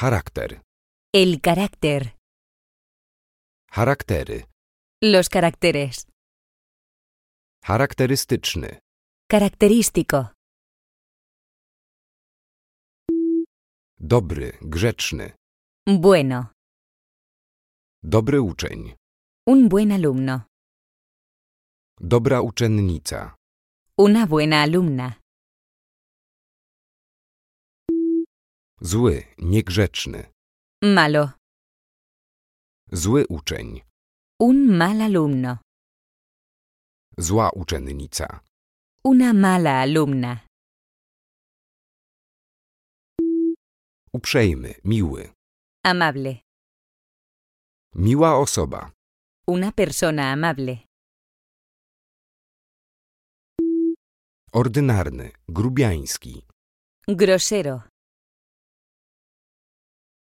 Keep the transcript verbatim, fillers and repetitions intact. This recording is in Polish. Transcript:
Charakter. El carácter. Charaktery. Los caracteres. Charakterystyczny. Característico. Dobry, grzeczny. Bueno. Dobry uczeń. Un buen alumno. Dobra uczennica. Una buena alumna. Zły, niegrzeczny. Malo. Zły uczeń. Un mal alumno. Zła uczennica. Una mala alumna. Uprzejmy, miły. Amable. Miła osoba. Una persona amable. Ordynarny, grubiański. Grosero.